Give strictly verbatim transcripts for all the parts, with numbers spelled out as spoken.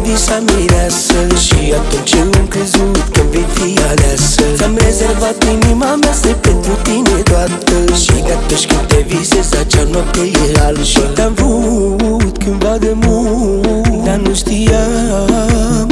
visa mireasă și atunci am crezut că-mi vei fi aleasă. Ți-am rezervat inima mea, stai pentru tine toată. Și atunci când te visez, acea noapte e altă. Și te-am vrut cândva de mult, dar nu știam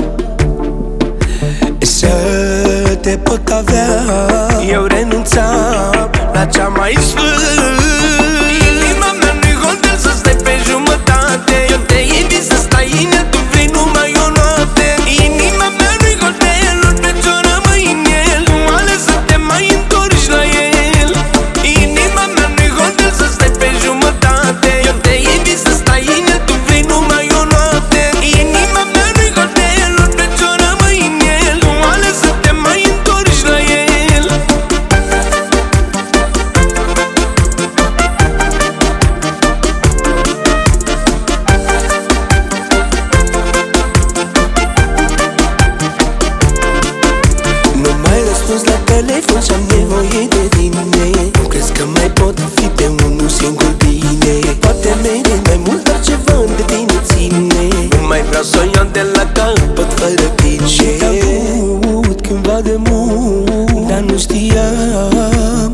să te pot avea. Eu renunțam la cea mai sfânt. Inima mea nu-i hotel să stai pe jumătate. Eu te invit să stai în el, tu vrei numai o noapte. Inima mea nu-i hotel, orice ți-o rămâi în el. Nu ales să te mai întorci la el. Inima mea nu-i hotel să stai pe jumătate. Eu te invit să stai în el, tu vrei numai o noapte. Inima mea nu-i hotel, orice ți-o rămâi în el. Nu ales să te mai întorci la el. Nu mai răspuns la telefon și-am nevoie de tine. Nu crezi că mai pot fi de unul singur bine? Poate mereu mai mult, dar ceva de tine ține. Nu mai vreau să o iau de la capăt fără tine. Și te-am vrut cândva de mult, dar nu știam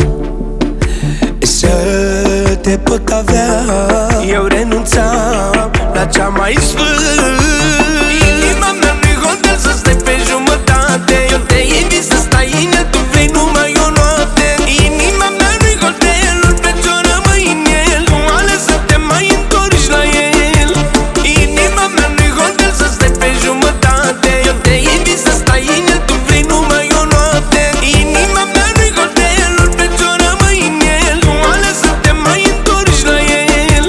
să te pot avea. Eu renunțam la cea mai sfânt. Inima mea nu-i hotel să stai pe jumătate. Eu te invit să stai în el, tu vrei numai o noapte. Inima mea nu-i hotel, orice ți-o rămâi în el. Nu ales să te mai întorci la el. Inima mea nu-i hotel să stai pe jumătate. Eu te invit să stai în el, tu vrei numai o noapte. Inima mea nu-i hotel, orice ți-o rămâi în el. Nu ales să te mai întorci la el.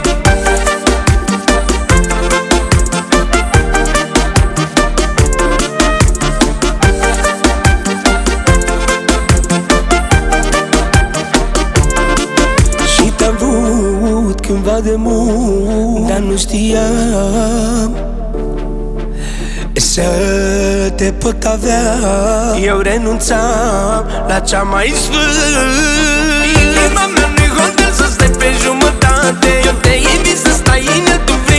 Și te-am vrut cândva de mult, dar nu știam să te pot avea. Eu renunțam la cea mai sfânt. Inima mea nu-i hotel să stai pe jumătate. Eu te invit să stai în el, tu vrei